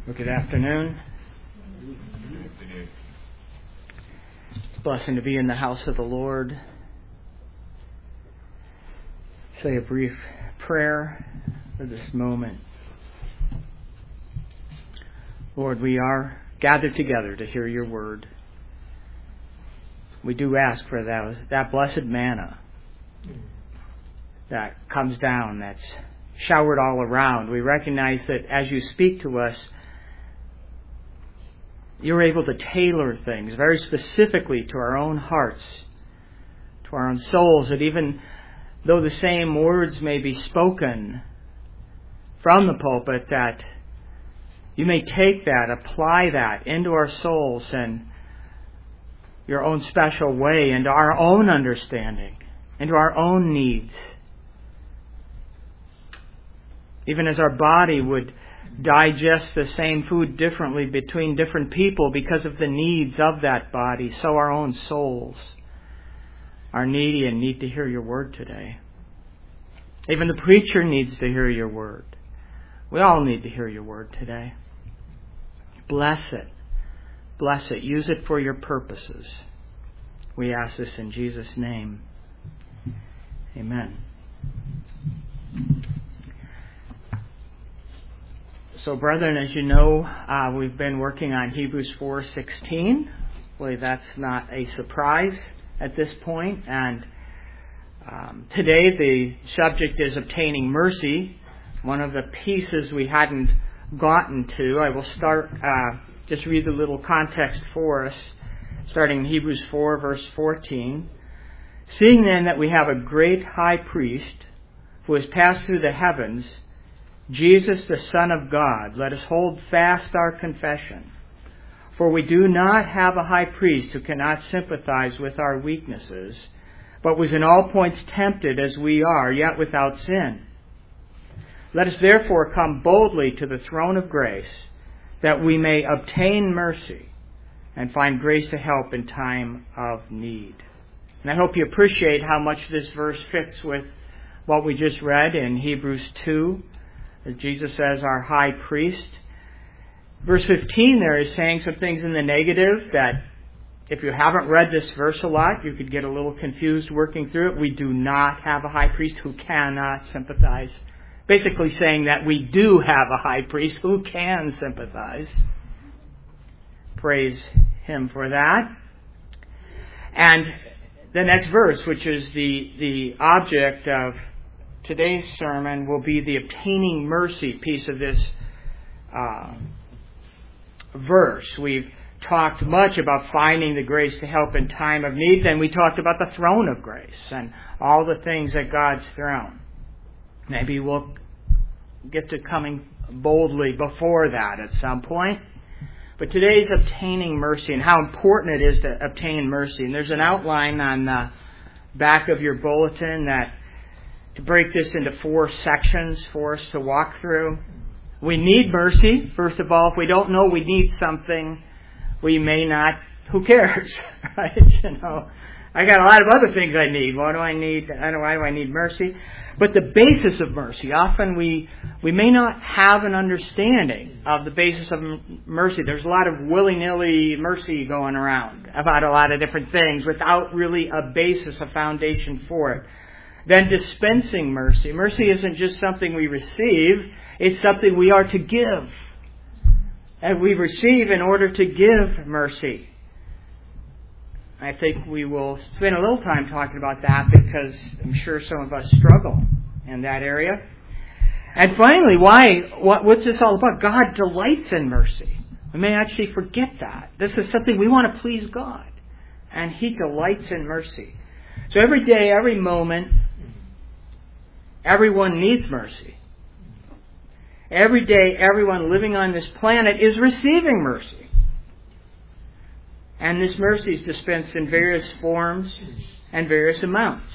Well, good afternoon. It's a blessing to be in the house of the Lord. Say a brief prayer for this moment. Lord, we are gathered together to hear your word. We do ask for that blessed manna that comes down, that's showered all around. We recognize that as you speak to us, you're able to tailor things very specifically to our own hearts, to our own souls, that even though the same words may be spoken from the pulpit, that you may take that, apply that into our souls in your own special way, into our own understanding, into our own needs. Even as our body would digest the same food differently between different people because of the needs of that body, so our own souls are needy and need to hear your word today. Even the preacher needs to hear your word. We all need to hear your word today. Bless it. Bless it. Use it for your purposes. We ask this in Jesus' name. Amen. So, brethren, as you know, we've been working on Hebrews 4:16. Well, that's not a surprise at this point. And today the subject is obtaining mercy. One of the pieces we hadn't gotten to. I will start, just read the little context for us, starting in Hebrews 4, verse 14. Seeing then that we have a great high priest who has passed through the heavens, Jesus, the Son of God, let us hold fast our confession. For we do not have a high priest who cannot sympathize with our weaknesses, but was in all points tempted as we are, yet without sin. Let us therefore come boldly to the throne of grace, that we may obtain mercy and find grace to help in time of need. And I hope you appreciate how much this verse fits with what we just read in Hebrews 2. As Jesus says, our high priest. Verse 15 there is saying some things in the negative that if you haven't read this verse a lot, you could get a little confused working through it. We do not have a high priest who cannot sympathize. Basically saying that we do have a high priest who can sympathize. Praise him for that. And the next verse, which is the object of today's sermon, will be the obtaining mercy piece of this verse. We've talked much about finding the grace to help in time of need. Then we talked about the throne of grace and all the things at God's throne. Maybe we'll get to coming boldly before that at some point. But today's obtaining mercy and how important it is to obtain mercy. And there's an outline on the back of your bulletin that to break this into 4 sections for us to walk through. We need mercy. First of all, if we don't know we need something, we may not. Who cares? Right? You know, I got a lot of other things I need. What do I need? Why do I need mercy? But the basis of mercy, often we may not have an understanding of the basis of mercy. There's a lot of willy-nilly mercy going around about a lot of different things without really a basis, a foundation for it. Then dispensing mercy. Mercy isn't just something we receive, it's something we are to give. And we receive in order to give mercy. I think we will spend a little time talking about that because I'm sure some of us struggle in that area. And finally, what's this all about? God delights in mercy. We may actually forget that. This is something we want to please God. And He delights in mercy. So every day, every moment, everyone needs mercy. Every day, everyone living on this planet is receiving mercy. And this mercy is dispensed in various forms and various amounts.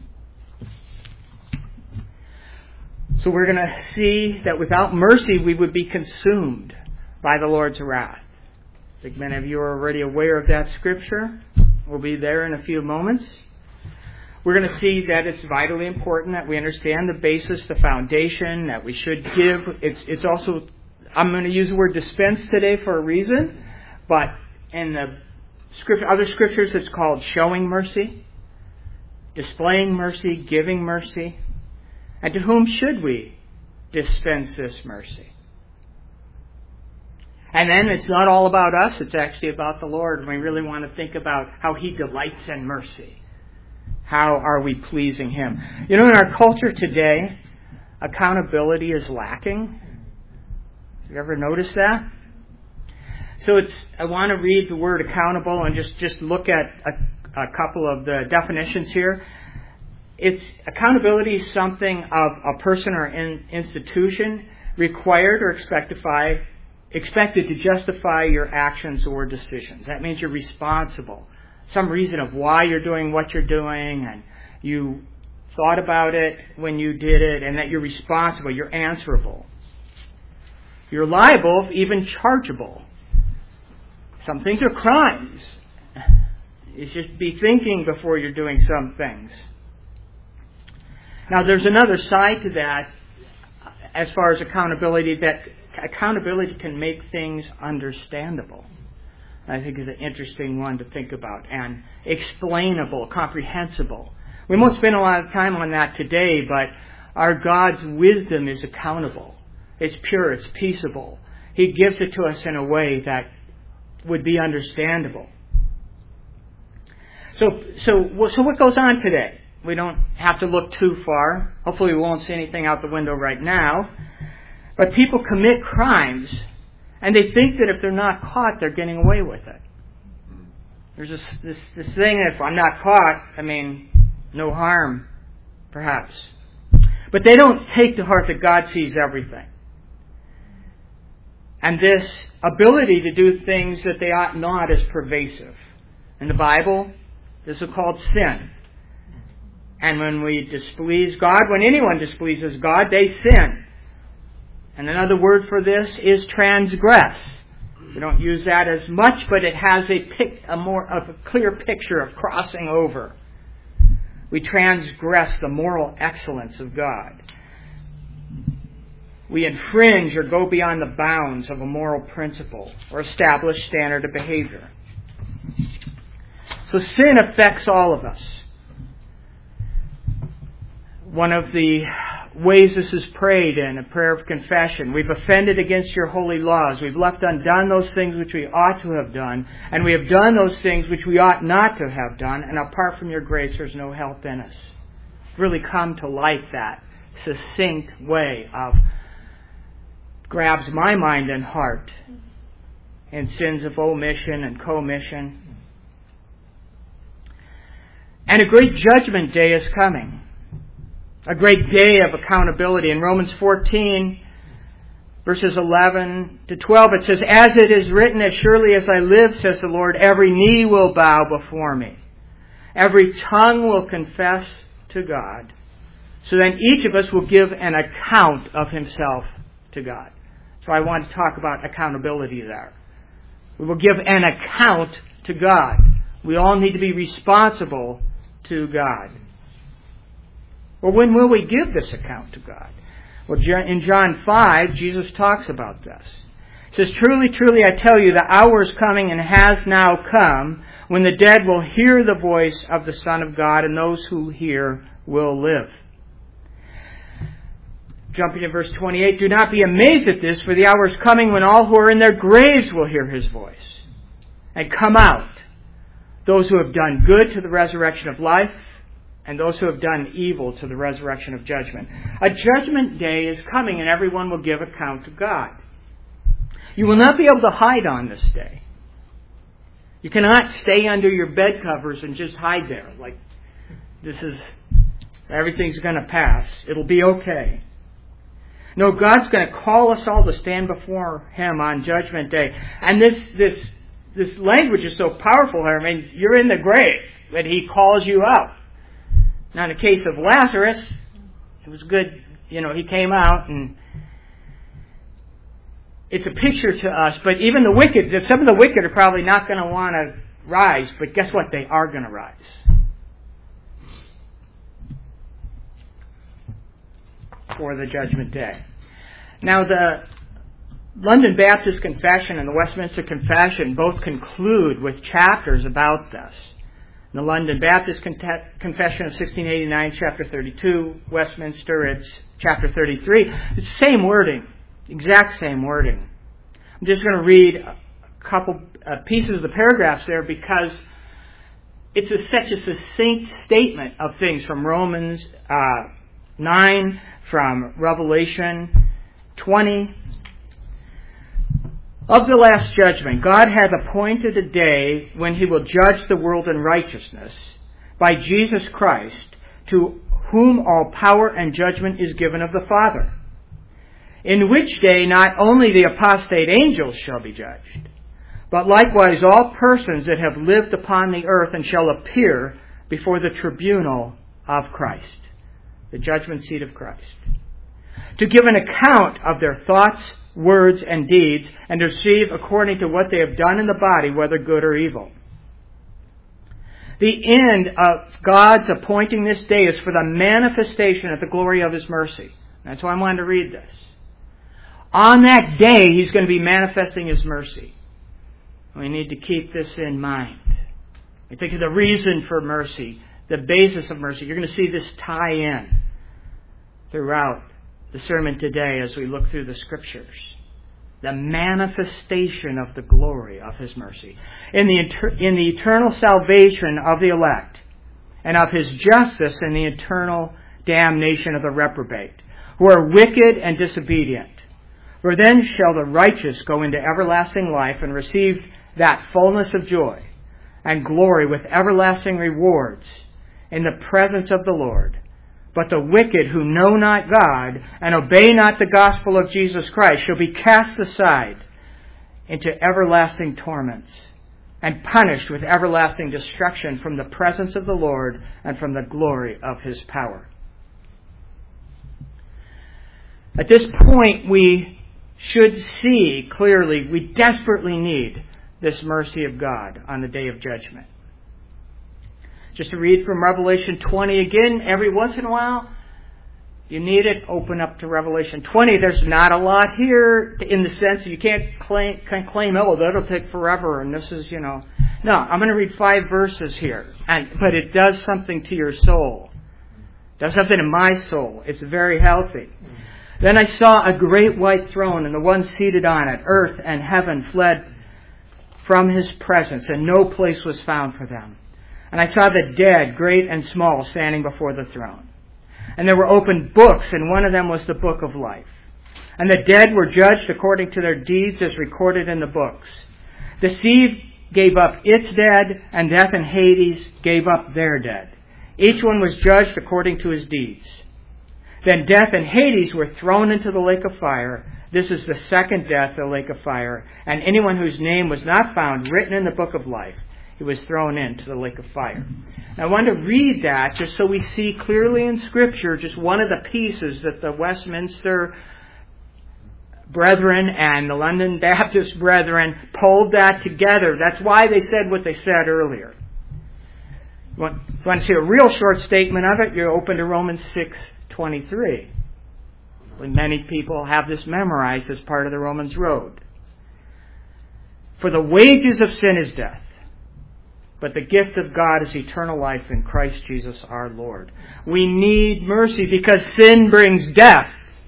So we're going to see that without mercy, we would be consumed by the Lord's wrath. I think many of you are already aware of that scripture. We'll be there in a few moments. We're going to see that it's vitally important that we understand the basis, the foundation, that we should give. It's also I'm going to use the word dispense today for a reason, but in the other scriptures it's called showing mercy, displaying mercy, giving mercy. And to whom should we dispense this mercy? And then it's not all about us, it's actually about the Lord. And we really want to think about how He delights in mercy. How are we pleasing Him? You know, in our culture today, accountability is lacking. Have you ever noticed that? So I want to read the word accountable and just look at a couple of the definitions here. Accountability is something of a person or institution required or expected to justify your actions or decisions. That means you're responsible. Some reason of why you're doing what you're doing, and you thought about it when you did it, and that you're responsible, you're answerable. You're liable, even chargeable. Some things are crimes. You should be thinking before you're doing some things. Now, there's another side to that as far as accountability, that accountability can make things understandable. I think is an interesting one to think about. And explainable, comprehensible. We won't spend a lot of time on that today, but our God's wisdom is accountable. It's pure, it's peaceable. He gives it to us in a way that would be understandable. So what goes on today? We don't have to look too far. Hopefully we won't see anything out the window right now. But people commit crimes, and they think that if they're not caught, they're getting away with it. There's this thing that if I'm not caught, no harm, perhaps. But they don't take to heart that God sees everything. And this ability to do things that they ought not is pervasive. In the Bible, this is called sin. And when we displease God, when anyone displeases God, they sin. And another word for this is transgress. We don't use that as much, but it has a more of a clear picture of crossing over. We transgress the moral excellence of God. We infringe or go beyond the bounds of a moral principle or established standard of behavior. So sin affects all of us. One of the ways this is prayed in a prayer of confession: we've offended against your holy laws. We've left undone those things which we ought to have done, and we have done those things which we ought not to have done, and apart from your grace there's no help in us. Really come to light that succinct way of grabs my mind and heart in sins of omission and commission. And a great judgment day is coming. A great day of accountability. In Romans 14, verses 11 to 12, it says, "As it is written, as surely as I live, says the Lord, every knee will bow before me. Every tongue will confess to God. So then each of us will give an account of himself to God." So I want to talk about accountability there. We will give an account to God. We all need to be responsible to God. Well, when will we give this account to God? Well, in John 5, Jesus talks about this. He says, "Truly, truly, I tell you, the hour is coming and has now come when the dead will hear the voice of the Son of God, and those who hear will live." Jumping to verse 28, "Do not be amazed at this, for the hour is coming when all who are in their graves will hear His voice and come out. Those who have done good to the resurrection of life, and those who have done evil to the resurrection of judgment." A judgment day is coming, and everyone will give account to God. You will not be able to hide on this day. You cannot stay under your bed covers and just hide there. Like, everything's going to pass. It'll be okay. No, God's going to call us all to stand before Him on Judgment Day. And this language is so powerful here. You're in the grave, but He calls you out. Now, in the case of Lazarus, it was good, he came out, and it's a picture to us. But even the wicked, some of the wicked are probably not going to want to rise, but guess what? They are going to rise. For the judgment day. Now, London Baptist Confession and the Westminster Confession both conclude with chapters about this. In the London Baptist Confession of 1689, chapter 32, Westminster, it's chapter 33. It's the same wording, exact same wording. I'm just going to read a couple pieces of the paragraphs there because it's such a succinct statement of things from Romans 9, from Revelation 20. Of the last judgment, God hath appointed a day when he will judge the world in righteousness by Jesus Christ, to whom all power and judgment is given of the Father. In which day not only the apostate angels shall be judged, but likewise all persons that have lived upon the earth and shall appear before the tribunal of Christ, the judgment seat of Christ, to give an account of their thoughts, words, and deeds, and to receive according to what they have done in the body, whether good or evil. The end of God's appointing this day is for the manifestation of the glory of his mercy. That's why I wanted to read this. On that day, he's going to be manifesting his mercy. We need to keep this in mind. I think of the reason for mercy, the basis of mercy. You're going to see this tie in throughout the sermon today as we look through the Scriptures. The manifestation of the glory of his mercy. In the eternal salvation of the elect, and of his justice in the eternal damnation of the reprobate, who are wicked and disobedient. For then shall the righteous go into everlasting life and receive that fullness of joy and glory with everlasting rewards in the presence of the Lord. But the wicked who know not God and obey not the gospel of Jesus Christ shall be cast aside into everlasting torments and punished with everlasting destruction from the presence of the Lord and from the glory of his power. At this point, we should see clearly we desperately need this mercy of God on the day of judgment. Just to read from Revelation 20 again, every once in a while, you need it, open up to Revelation 20. There's not a lot here in the sense you can't claim, oh, that'll take forever, and this is, No, I'm going to read 5 verses here, but it does something to your soul. It does something to my soul. It's very healthy. Then I saw a great white throne, and the one seated on it. Earth and heaven fled from his presence, and no place was found for them. And I saw the dead, great and small, standing before the throne. And there were opened books, and one of them was the book of life. And the dead were judged according to their deeds as recorded in the books. The sea gave up its dead, and death and Hades gave up their dead. Each one was judged according to his deeds. Then death and Hades were thrown into the lake of fire. This is the second death, the lake of fire. And anyone whose name was not found written in the book of life, he was thrown into the lake of fire. Now, I want to read that just so we see clearly in Scripture just one of the pieces that the Westminster brethren and the London Baptist brethren pulled that together. That's why they said what they said earlier. You want to see a real short statement of it? You're open to Romans 6:23. Many people have this memorized as part of the Romans Road. For the wages of sin is death, but the gift of God is eternal life in Christ Jesus our Lord. We need mercy because sin brings death.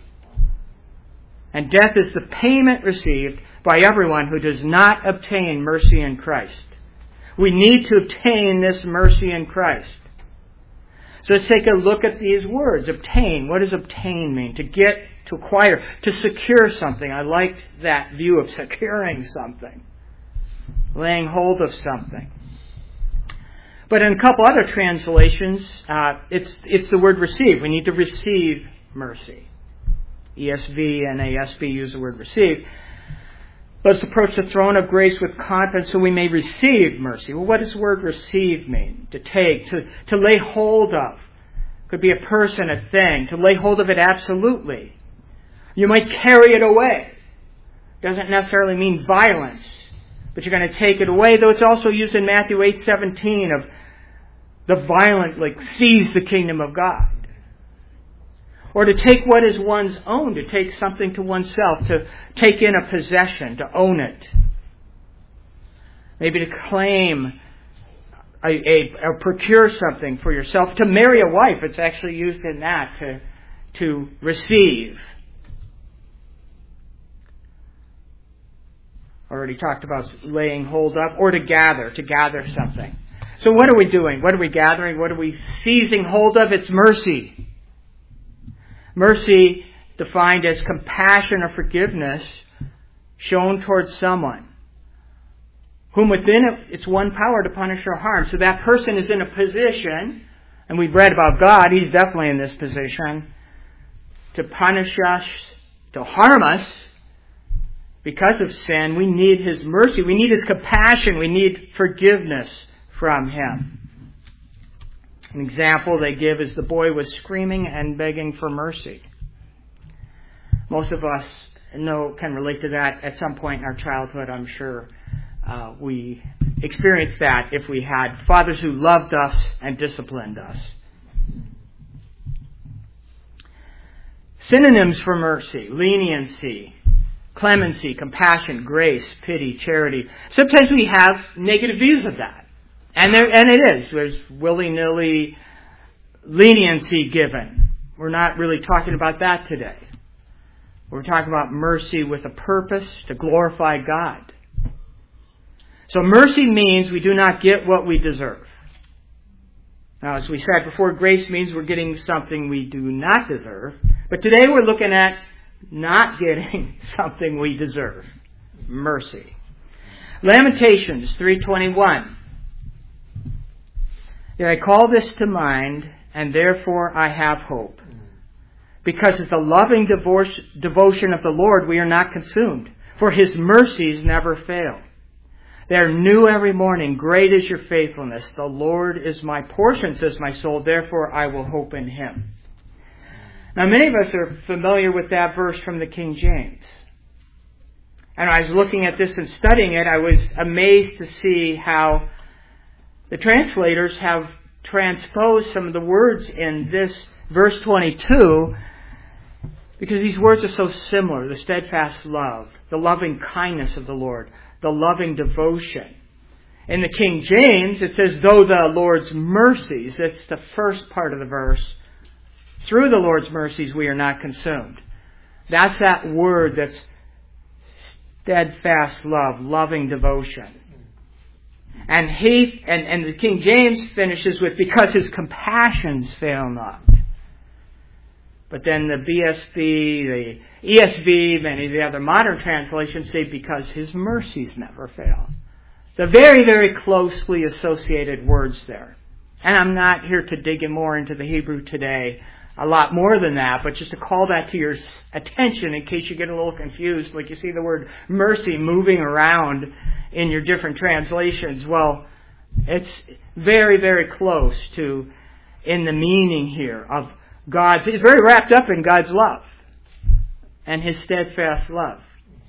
And death is the payment received by everyone who does not obtain mercy in Christ. We need to obtain this mercy in Christ. So let's take a look at these words. Obtain. What does obtain mean? To get, to acquire, to secure something. I liked that view of securing something. Laying hold of something. But in a couple other translations, it's the word receive. We need to receive mercy. ESV and ASB use the word receive. Let's approach the throne of grace with confidence so we may receive mercy. Well, what does the word receive mean? To take, to lay hold of. Could be a person, a thing. To lay hold of it absolutely. You might carry it away. Doesn't necessarily mean violence. But you're going to take it away, though it's also used in Matthew 8:17 of the violent, seize the kingdom of God. or to take what is one's own, to take something to oneself, to take in a possession, to own it. Maybe to claim or procure something for yourself. To marry a wife, it's actually used in that, to receive. Already talked about laying hold of, or to gather something. So what are we doing? What are we gathering? What are we seizing hold of? It's mercy. Mercy, defined as compassion or forgiveness shown towards someone whom within its one power to punish or harm. So that person is in a position, and we've read about God, He's definitely in this position, to punish us, to harm us because of sin. We need His mercy. We need His compassion. We need forgiveness from Him. An example they give is the boy was screaming and begging for mercy. Most of us can relate to that at some point in our childhood, I'm sure. We experienced that if we had fathers who loved us and disciplined us. Synonyms for mercy: leniency, clemency, compassion, grace, pity, charity. Sometimes we have negative views of that. And it is. There's willy-nilly leniency given. We're not really talking about that today. We're talking about mercy with a purpose to glorify God. So mercy means we do not get what we deserve. Now, as we said before, grace means we're getting something we do not deserve. But today we're looking at not getting something we deserve. Mercy. Lamentations 3:21. Yet I call this to mind, and therefore I have hope. Because of the loving devotion of the Lord, we are not consumed, for His mercies never fail. They are new every morning. Great is your faithfulness. The Lord is my portion, says my soul. Therefore I will hope in Him. Now, many of us are familiar with that verse from the King James. And I was looking at this and studying it. I was amazed to see how the translators have transposed some of the words in this verse 22, because these words are so similar. The steadfast love, the loving kindness of the Lord, the loving devotion. In the King James, it says, though the Lord's mercies, it's the first part of the verse. Through the Lord's mercies we are not consumed. That's that word that's steadfast love, loving devotion. And the King James finishes with, because His compassions fail not. But then the BSB, the ESV, many of the other modern translations say, because His mercies never fail. The very, very closely associated words there. And I'm not here to dig in more into the Hebrew today, a lot more than that, but just to call that to your attention in case you get a little confused, like you see the word mercy moving around in your different translations. Well, it's very, very close to, in the meaning here of God's, it's very wrapped up in God's love and His steadfast love.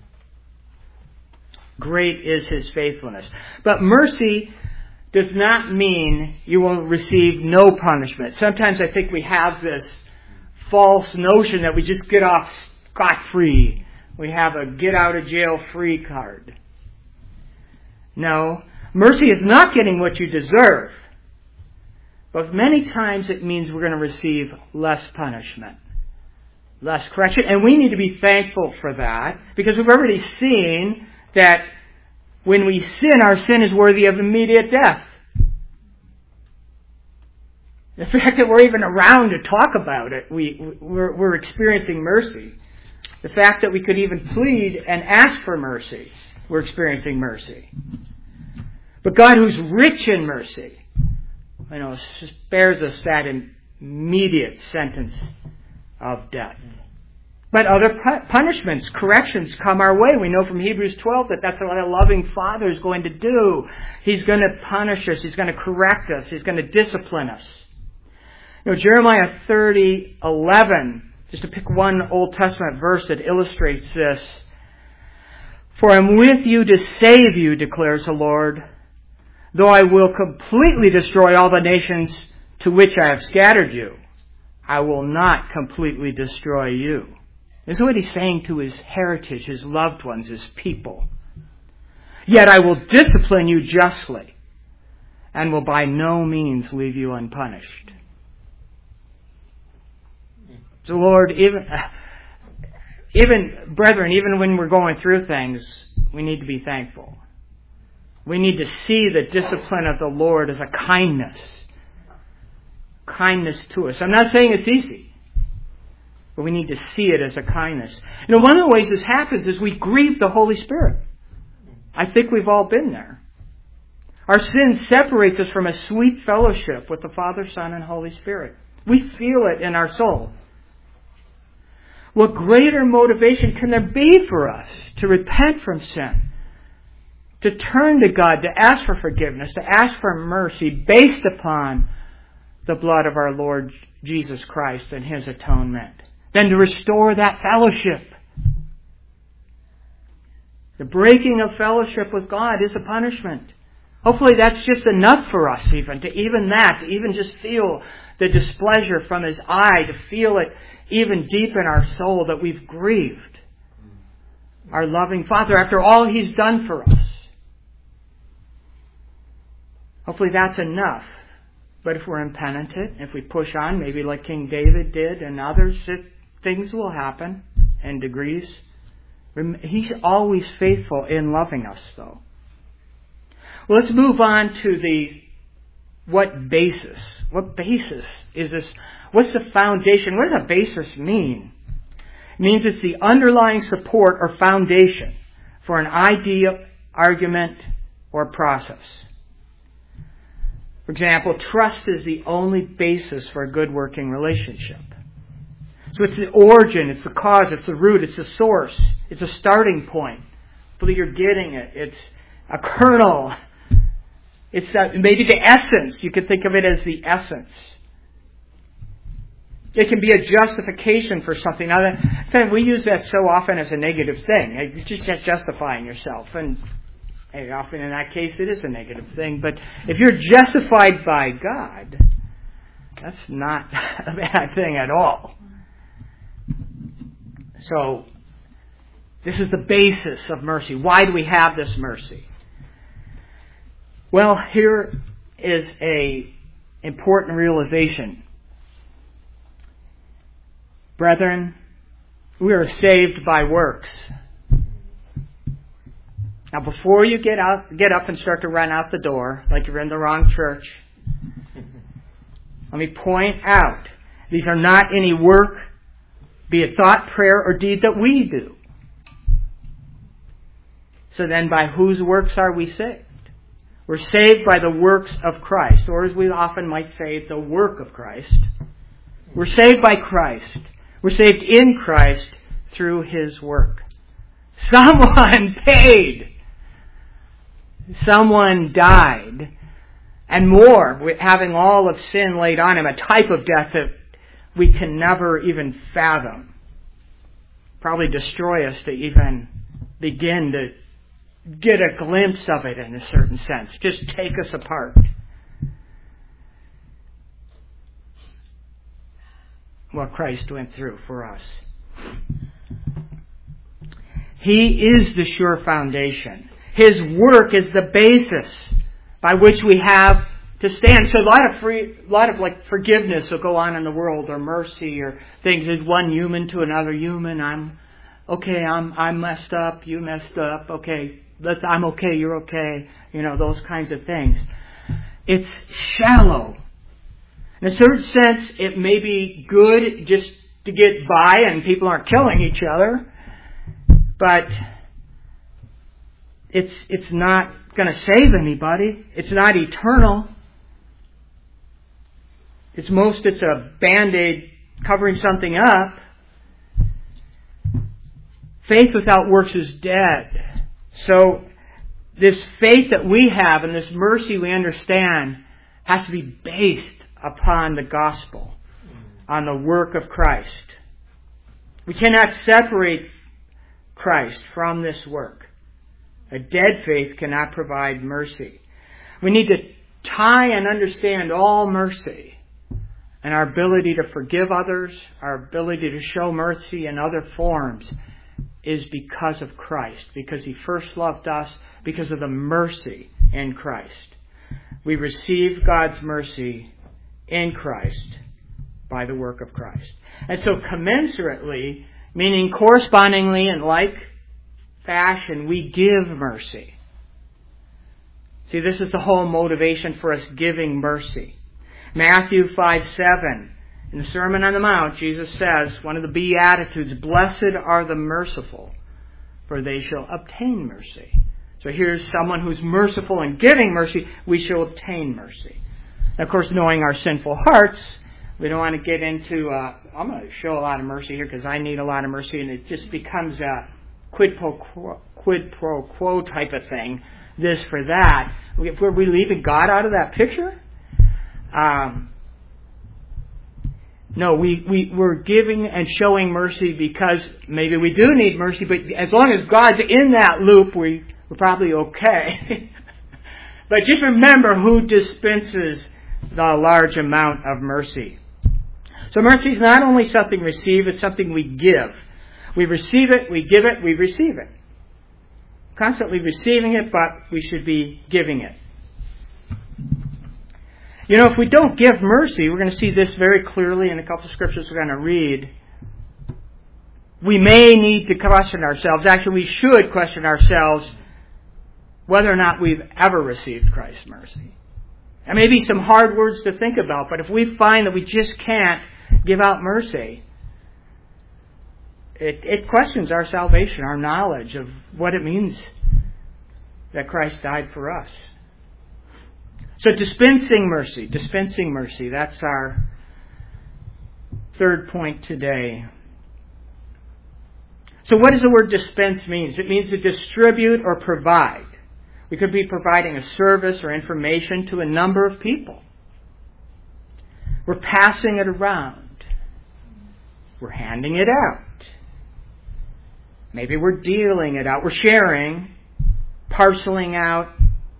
Great is His faithfulness. But mercy does not mean you will receive no punishment. Sometimes I think we have this false notion that we just get off scot-free. We have a get-out-of-jail-free card. No, mercy is not getting what you deserve. But many times it means we're going to receive less punishment, less correction. And we need to be thankful for that, because we've already seen that when we sin, our sin is worthy of immediate death. The fact that we're even around to talk about it, we're experiencing mercy. The fact that we could even plead and ask for mercy, we're experiencing mercy. But God, who's rich in mercy, spares us that immediate sentence of death. But other punishments, corrections come our way. We know from Hebrews 12 that that's what a loving Father is going to do. He's going to punish us. He's going to correct us. He's going to discipline us. Jeremiah 30:11, just to pick one Old Testament verse that illustrates this. For I'm with you to save you, declares the Lord, though I will completely destroy all the nations to which I have scattered you. I will not completely destroy you. This is what he's saying to his heritage, his loved ones, his people. Yet I will discipline you justly, and will by no means leave you unpunished. So Lord, even brethren, even when we're going through things, we need to be thankful. We need to see the discipline of the Lord as a kindness to us. I'm not saying it's easy, but we need to see it as a kindness. One of the ways this happens is we grieve the Holy Spirit. I think we've all been there. Our sin separates us from a sweet fellowship with the Father, Son, and Holy Spirit. We feel it in our soul. What greater motivation can there be for us to repent from sin, to turn to God, to ask for forgiveness, to ask for mercy based upon the blood of our Lord Jesus Christ and His atonement, than to restore that fellowship? The breaking of fellowship with God is a punishment. Hopefully that's just enough for us to even just feel the displeasure from His eye, to feel it even deep in our soul that we've grieved our loving Father after all He's done for us. Hopefully that's enough. But if we're impenitent, if we push on, maybe like King David did and others, things will happen in degrees. He's always faithful in loving us, though. Well, let's move on to what basis. What basis is this? What's the foundation? What does a basis mean? It means it's the underlying support or foundation for an idea, argument, or process. For example, trust is the only basis for a good working relationship. So it's the origin, it's the cause, it's the root, it's the source, it's a starting point. Hopefully you're getting it. It's a kernel. It's maybe the essence. You could think of it as the essence. It can be a justification for something. Now, we use that so often as a negative thing. You're just justifying yourself. And often in that case it is a negative thing. But if you're justified by God, that's not a bad thing at all. So, this is the basis of mercy. Why do we have this mercy? Well, here is an important realization. Brethren, we are saved by works. Now, before you get up and start to run out the door like you're in the wrong church, let me point out, these are not any work, be it thought, prayer, or deed that we do. So then by whose works are we saved? We're saved by the works of Christ, or as we often might say, the work of Christ. We're saved by Christ. We're saved in Christ through His work. Someone paid. Someone died. And more, having all of sin laid on Him, a type of death that we can never even fathom. Probably destroy us to even begin to get a glimpse of it in a certain sense. Just take us apart. What Christ went through for us. He is the sure foundation. His work is the basis by which we have to stand. So a lot of forgiveness will go on in the world, or mercy, or things. Is one human to another human. I'm messed up. You messed up. Okay, I'm okay. You're okay. Those kinds of things. It's shallow. In a certain sense, it may be good just to get by and people aren't killing each other, but it's not going to save anybody. It's not eternal. It's a Band-Aid covering something up. Faith without works is dead. So this faith that we have and this mercy we understand has to be based upon the gospel, on the work of Christ. We cannot separate Christ from this work. A dead faith cannot provide mercy. We need to tie and understand all mercy and our ability to forgive others, our ability to show mercy in other forms is because of Christ, because He first loved us, because of the mercy in Christ. We receive God's mercy in Christ by the work of Christ. And so commensurately, meaning correspondingly in like fashion, we give mercy. See, this is the whole motivation for us giving mercy. Matthew 5:7, in the Sermon on the Mount, Jesus says, one of the Beatitudes, "Blessed are the merciful, for they shall obtain mercy." So here's someone who's merciful in giving mercy, we shall obtain mercy. And of course, knowing our sinful hearts, we don't want to get into, I'm going to show a lot of mercy here because I need a lot of mercy, and it just becomes a quid pro quo type of thing, this for that. Were we leaving God out of that picture? No, we're giving and showing mercy because maybe we do need mercy, but as long as God's in that loop, we're probably okay. But just remember who dispenses the large amount of mercy. So mercy is not only something received, it's something we give. We receive it, we give it, we receive it. Constantly receiving it, but we should be giving it. You know, if we don't give mercy, we're going to see this very clearly in a couple of scriptures we're going to read. We may need to question ourselves. Actually, we should question ourselves whether or not we've ever received Christ's mercy. And maybe some hard words to think about, but if we find that we just can't give out mercy, it questions our salvation, our knowledge of what it means that Christ died for us. So dispensing mercy, that's our third point today. So what does the word dispense mean? It means to distribute or provide. We could be providing a service or information to a number of people. We're passing it around. We're handing it out. Maybe we're dealing it out. We're sharing, parceling out.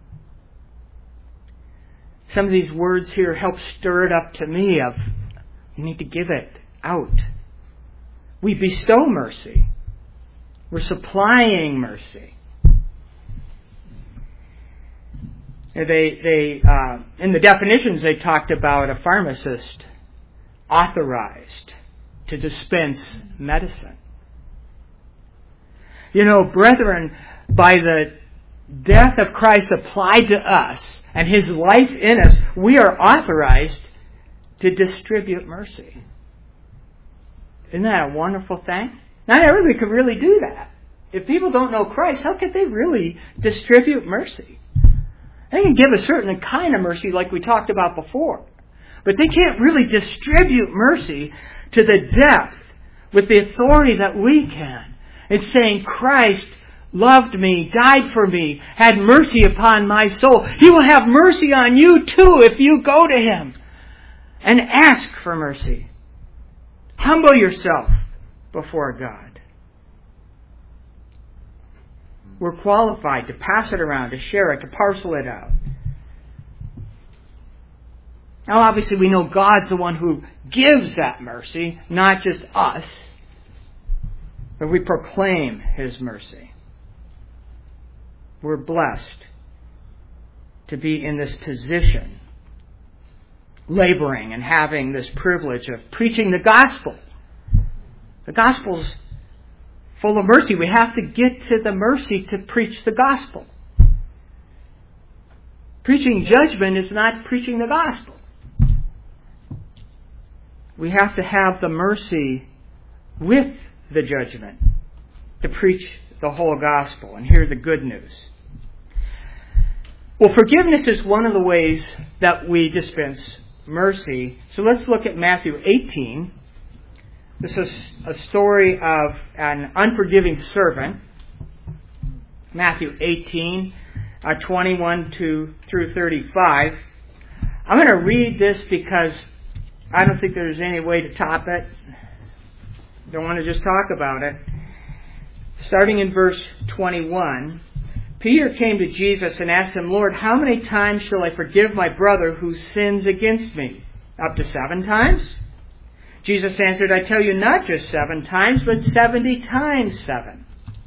Some of these words here help stir it up to me of, you need to give it out. We bestow mercy. We're supplying mercy. They in the definitions, they talked about a pharmacist authorized to dispense medicine. You know, brethren, by the death of Christ applied to us and His life in us, we are authorized to distribute mercy. Isn't that a wonderful thing? Not everybody could really do that. If people don't know Christ, how could they really distribute mercy? They can give a certain kind of mercy like we talked about before. But they can't really distribute mercy to the depth with the authority that we can. It's saying, Christ loved me, died for me, had mercy upon my soul. He will have mercy on you too if you go to Him and ask for mercy. Humble yourself before God. We're qualified to pass it around, to share it, to parcel it out. Now obviously we know God's the one who gives that mercy, not just us. But we proclaim His mercy. We're blessed to be in this position, laboring and having this privilege of preaching the gospel. The gospel's full of mercy. We have to get to the mercy to preach the gospel. Preaching judgment is not preaching the gospel. We have to have the mercy with the judgment to preach the whole gospel and hear the good news. Well, forgiveness is one of the ways that we dispense mercy. So let's look at Matthew 18. This is a story of an unforgiving servant. Matthew 18, 21 through 35. I'm going to read this because I don't think there's any way to top it. Don't want to just talk about it. Starting in verse 21, Peter came to Jesus and asked Him, Lord, how many times shall I forgive my brother who sins against me? Up to 7 times? Jesus answered, I tell you, not just 7 times, but 70 times 7.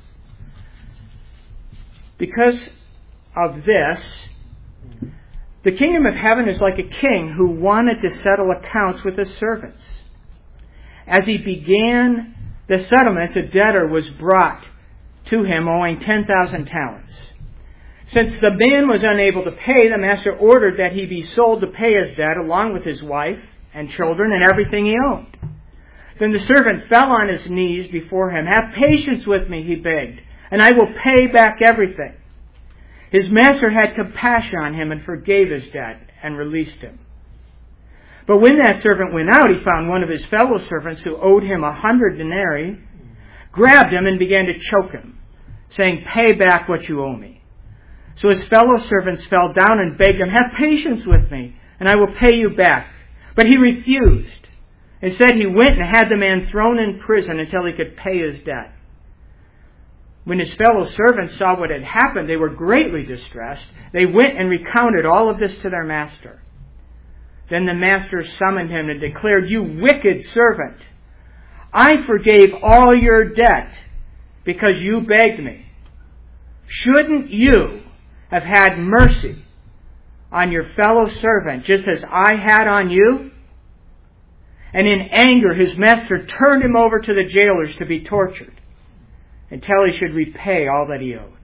Because of this, the kingdom of heaven is like a king who wanted to settle accounts with his servants. As he began the settlements, a debtor was brought to him owing 10,000 talents. Since the man was unable to pay, the master ordered that he be sold to pay his debt along with his wife and children and everything he owned. Then the servant fell on his knees before him. Have patience with me, he begged, and I will pay back everything. His master had compassion on him and forgave his debt and released him. But when that servant went out, he found one of his fellow servants who owed him 100 denarii, grabbed him and began to choke him, saying, Pay back what you owe me. So his fellow servants fell down and begged him, Have patience with me, and I will pay you back. But he refused. Instead, he went and had the man thrown in prison until he could pay his debt. When his fellow servants saw what had happened, they were greatly distressed. They went and recounted all of this to their master. Then the master summoned him and declared, You wicked servant! I forgave all your debt because you begged me. Shouldn't you have had mercy on your fellow servant just as I had on you? And in anger, his master turned him over to the jailers to be tortured until he should repay all that he owed.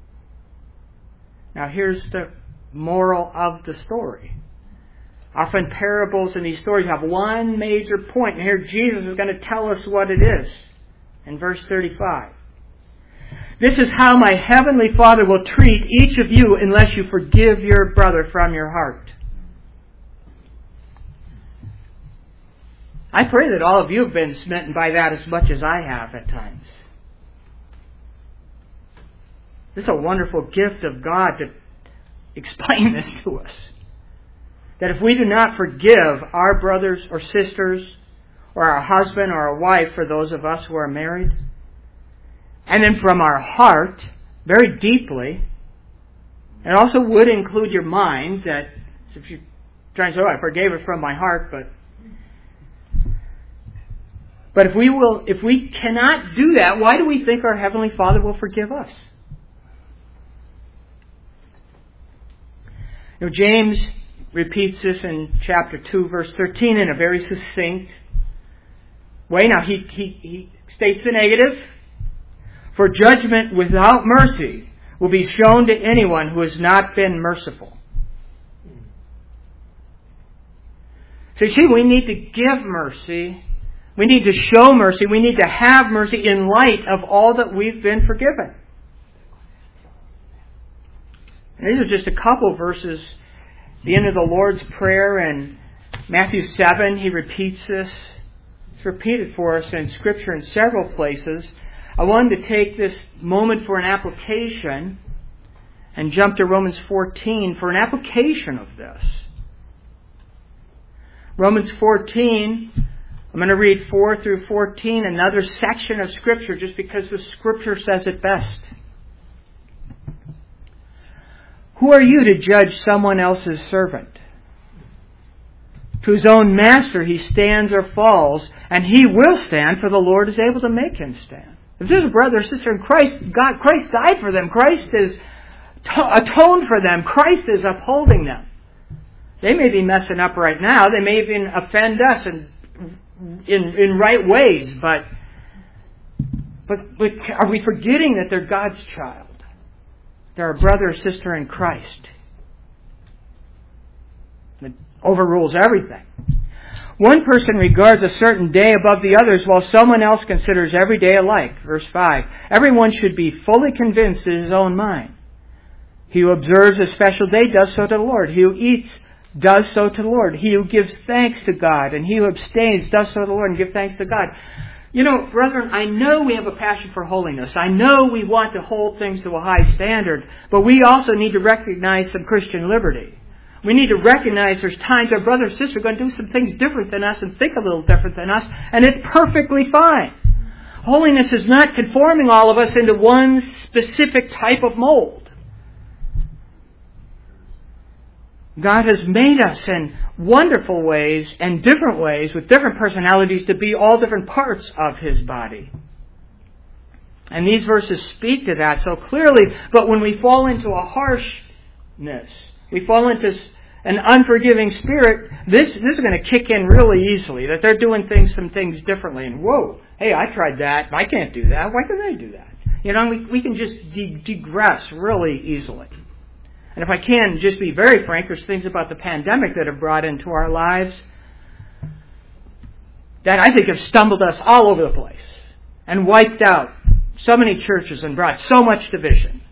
Now here's the moral of the story. Often parables in these stories have one major point, and here Jesus is going to tell us what it is in verse 35. This is how my heavenly Father will treat each of you unless you forgive your brother from your heart. I pray that all of you have been smitten by that as much as I have at times. This is a wonderful gift of God to explain this to us. That if we do not forgive our brothers or sisters, or our husband or our wife, for those of us who are married, and then from our heart, very deeply, it also would include your mind, that if you're trying to say, I forgave it from my heart, but if we cannot do that, why do we think our Heavenly Father will forgive us? Now, James repeats this in chapter 2, verse 13 in a very succinct way. Now, he states the negative. For judgment without mercy will be shown to anyone who has not been merciful. So you see, we need to give mercy. We need to show mercy. We need to have mercy in light of all that we've been forgiven. And these are just a couple verses. The end of the Lord's Prayer in Matthew 7, he repeats this. It's repeated for us in Scripture in several places. I wanted to take this moment for an application and jump to Romans 14 for an application of this. Romans 14, I'm going to read 4 through 14, another section of Scripture, just because the Scripture says it best. Who are you to judge someone else's servant? To his own master he stands or falls, and he will stand, for the Lord is able to make him stand. If there's a brother or sister in Christ, Christ died for them. Christ is atoned for them. Christ is upholding them. They may be messing up right now. They may even offend us in right ways. But are we forgetting that they're God's child? They're a brother or sister in Christ. It overrules everything. One person regards a certain day above the others, while someone else considers every day alike. Verse 5. Everyone should be fully convinced in his own mind. He who observes a special day does so to the Lord. He who eats does so to the Lord. He who gives thanks to God, and he who abstains does so to the Lord and give thanks to God. You know, brethren, I know we have a passion for holiness. I know we want to hold things to a high standard, but we also need to recognize some Christian liberty. We need to recognize there's times our brother or sister are going to do some things different than us and think a little different than us, and it's perfectly fine. Holiness is not conforming all of us into one specific type of mold. God has made us in wonderful ways and different ways with different personalities to be all different parts of His body. And these verses speak to that so clearly, but when we fall into a harshness, we fall into an unforgiving spirit, this is going to kick in really easily, that they're doing some things differently. And whoa, hey, I tried that. I can't do that. Why can they do that? You know, we can just digress really easily. And if I can just be very frank, there's things about the pandemic that have brought into our lives that I think have stumbled us all over the place and wiped out so many churches and brought so much division.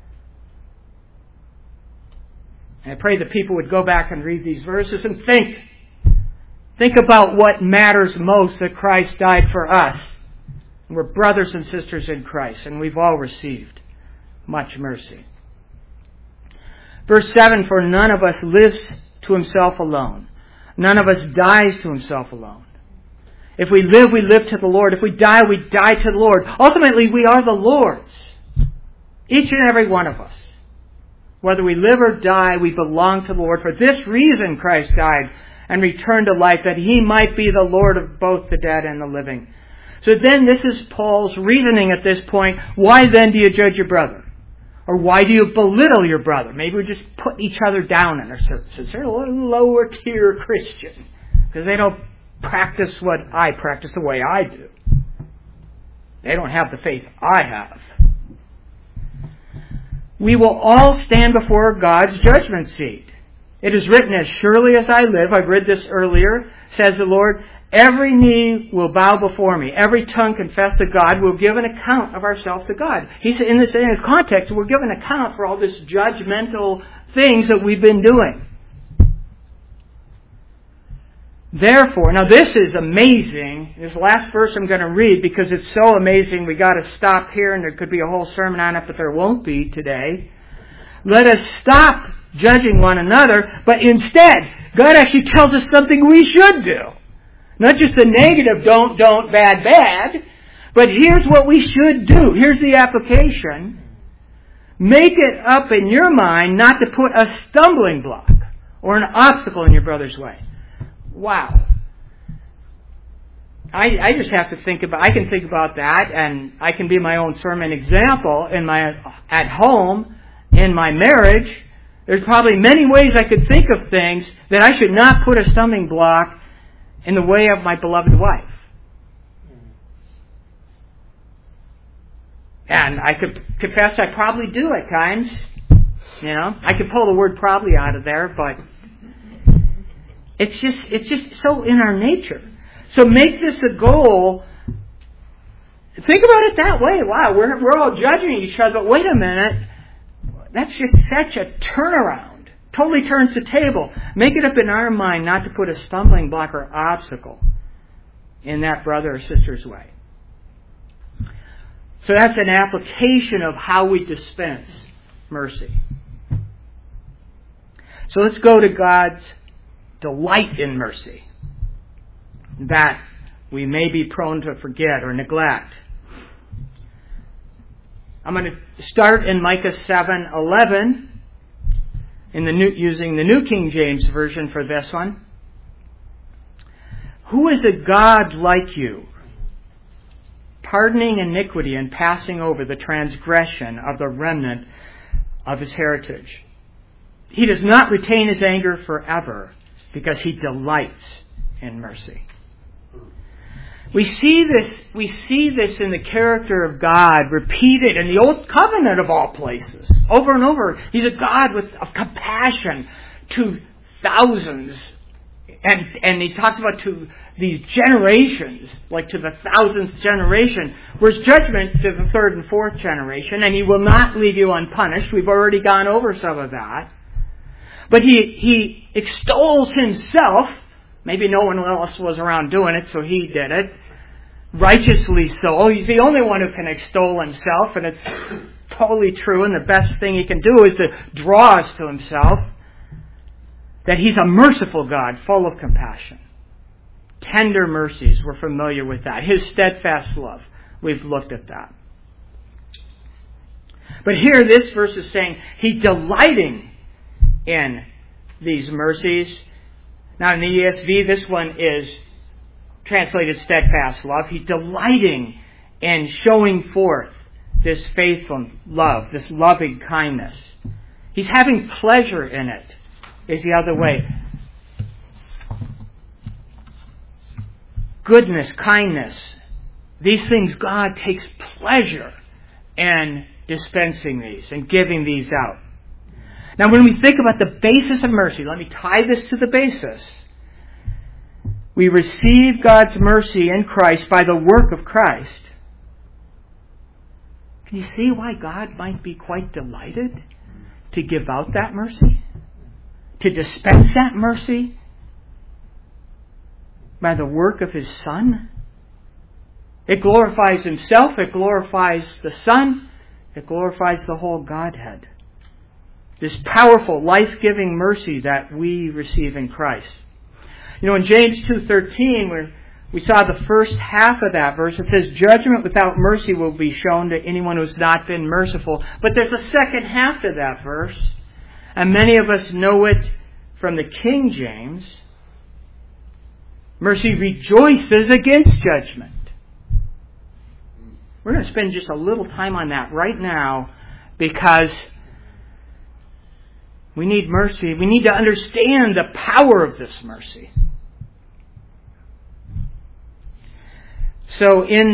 And I pray that people would go back and read these verses and think about what matters most, that Christ died for us. We're brothers and sisters in Christ, and we've all received much mercy. Verse 7, for none of us lives to himself alone. None of us dies to himself alone. If we live, we live to the Lord. If we die, we die to the Lord. Ultimately, we are the Lord's. Each and every one of us. Whether we live or die, we belong to the Lord. For this reason Christ died and returned to life, that He might be the Lord of both the dead and the living. So then this is Paul's reasoning at this point. Why then do you judge your brother? Or why do you belittle your brother? Maybe we just put each other down in our services. They're a little lower tier Christian because they don't practice what I practice the way I do. They don't have the faith I have. We will all stand before God's judgment seat. It is written, as surely as I live, I've read this earlier, says the Lord, every knee will bow before me. Every tongue confess that God will give an account of ourselves to God. He's in this context, we're giving an account for all this judgmental things that we've been doing. Therefore, now this is amazing. This last verse I'm going to read because it's so amazing. We got to stop here, and there could be a whole sermon on it, but there won't be today. Let us stop judging one another, but instead, God actually tells us something we should do. Not just the negative, don't, bad, but here's what we should do. Here's the application. Make it up in your mind not to put a stumbling block or an obstacle in your brother's way. Wow. I just have to think about, I can think about that, and I can be my own sermon example at home, in my marriage. There's probably many ways I could think of things that I should not put a stumbling block in the way of my beloved wife. And I could confess I probably do at times. You know, I could pull the word probably out of there, but it's just so in our nature. So make this a goal. Think about it that way. Wow, we're all judging each other, but wait a minute. That's just such a turnaround. Totally turns the table. Make it up in our mind not to put a stumbling block or obstacle in that brother or sister's way. So that's an application of how we dispense mercy. So let's go to God's delight in mercy that we may be prone to forget or neglect. I'm going to start in Micah 7:11 using the New King James Version for this one. Who is a God like you, pardoning iniquity and passing over the transgression of the remnant of his heritage? He does not retain his anger forever, because he delights in mercy. We see this in the character of God repeated in the Old Covenant of all places. Over and over. He's a God of compassion to thousands. And he talks about to these generations, like to the thousandth generation. Whereas judgment to the third and fourth generation, and he will not leave you unpunished. We've already gone over some of that. But he extols himself. Maybe no one else was around doing it, so he did it. Righteously so. He's the only one who can extol himself, and it's totally true, and the best thing he can do is to draw us to himself. That he's a merciful God, full of compassion. Tender mercies, we're familiar with that. His steadfast love, we've looked at that. But here this verse is saying he's delighting in these mercies. Now in the ESV, this one is translated steadfast love. He's delighting in showing forth this faithful love, this loving kindness. He's having pleasure in it, is the other way. Goodness, kindness, these things God takes pleasure in dispensing these and giving these out. Now when we think about the basis of mercy, let me tie this to the basis. We receive God's mercy in Christ by the work of Christ. Can you see why God might be quite delighted to give out that mercy? To dispense that mercy by the work of His Son? It glorifies Himself, it glorifies the Son, it glorifies the whole Godhead. This powerful, life-giving mercy that we receive in Christ. You know, in James 2:13, where we saw the first half of that verse, it says, judgment without mercy will be shown to anyone who has not been merciful. But there's a second half to that verse, and many of us know it from the King James. Mercy rejoices against judgment. We're going to spend just a little time on that right now because we need mercy. We need to understand the power of this mercy. So in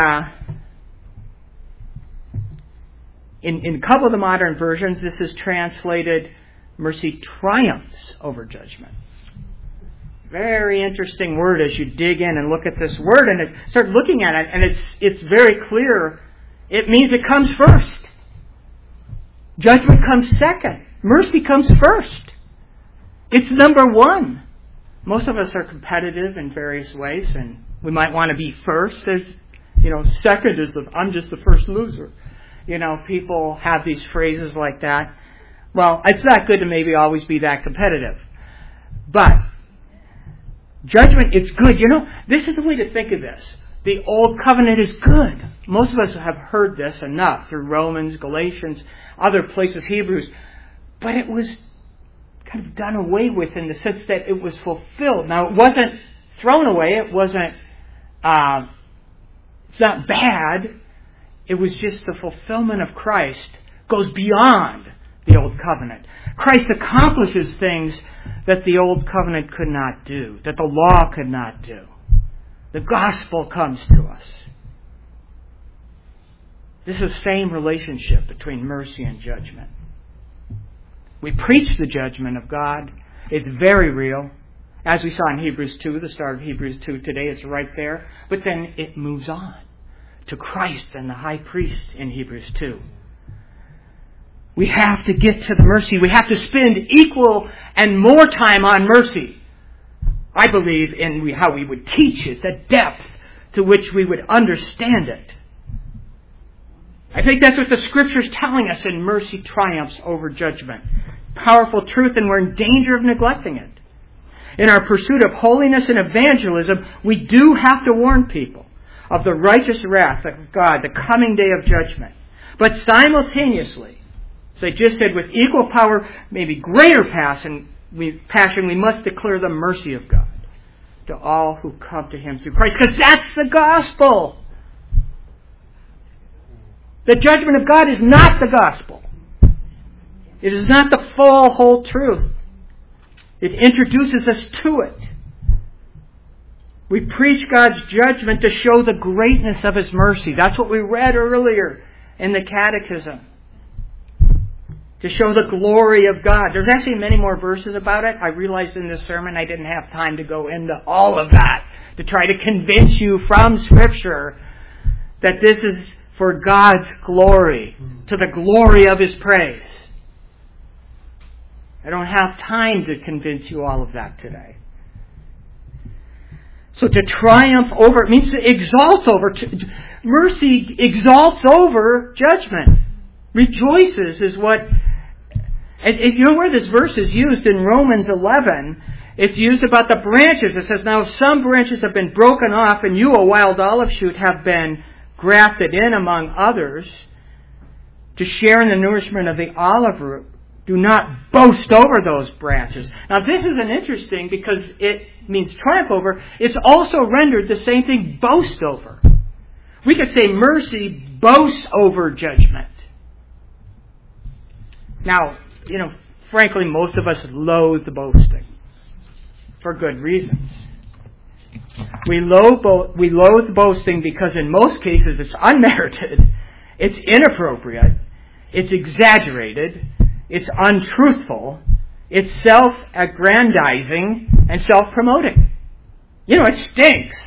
a couple of the modern versions, this is translated, mercy triumphs over judgment. Very interesting word as you dig in and look at this word and start looking at it, and it's very clear. It means it comes first. Judgment comes second. Mercy comes first. It's number one. Most of us are competitive in various ways, and we might want to be first. Second is I'm just the first loser. People have these phrases like that. Well, it's not good to maybe always be that competitive. But judgment, it's good. This is the way to think of this. The Old Covenant is good. Most of us have heard this enough through Romans, Galatians, other places, Hebrews. But it was kind of done away with in the sense that it was fulfilled. Now, it wasn't thrown away. It wasn't, it's not bad. It was just the fulfillment of Christ goes beyond the Old Covenant. Christ accomplishes things that the Old Covenant could not do, that the law could not do. The gospel comes to us. This is the same relationship between mercy and judgment. We preach the judgment of God. It's very real. As we saw in Hebrews 2, the start of Hebrews 2 today, it's right there. But then it moves on to Christ and the high priest in Hebrews 2. We have to get to the mercy. We have to spend equal and more time on mercy. I believe in how we would teach it, the depth to which we would understand it. I think that's what the Scripture's telling us, and mercy triumphs over judgment. Powerful truth, and we're in danger of neglecting it. In our pursuit of holiness and evangelism, we do have to warn people of the righteous wrath of God, the coming day of judgment. But simultaneously, as I just said, with equal power, maybe greater passion, we must declare the mercy of God to all who come to Him through Christ. Because that's the gospel. The judgment of God is not the gospel. It is not the full, whole truth. It introduces us to it. We preach God's judgment to show the greatness of His mercy. That's what we read earlier in the Catechism. To show the glory of God. There's actually many more verses about it. I realized in this sermon I didn't have time to go into all of that, to try to convince you from Scripture that this is for God's glory, to the glory of His praise. I don't have time to convince you all of that today. So to triumph over, it means to exalt over. Mercy exalts over judgment. Rejoices is what... You know where this verse is used in Romans 11? It's used about the branches. It says, now if some branches have been broken off and you, a wild olive shoot, have been grafted in among others to share in the nourishment of the olive root, Do not boast over those branches. Now this isn't interesting because it means triumph over. It's also rendered the same thing, boast over. We could say mercy boasts over judgment. Now, frankly, most of us loathe boasting for good reasons. We loathe boasting because in most cases it's unmerited, it's inappropriate, it's exaggerated, it's untruthful, it's self-aggrandizing and self-promoting. It stinks.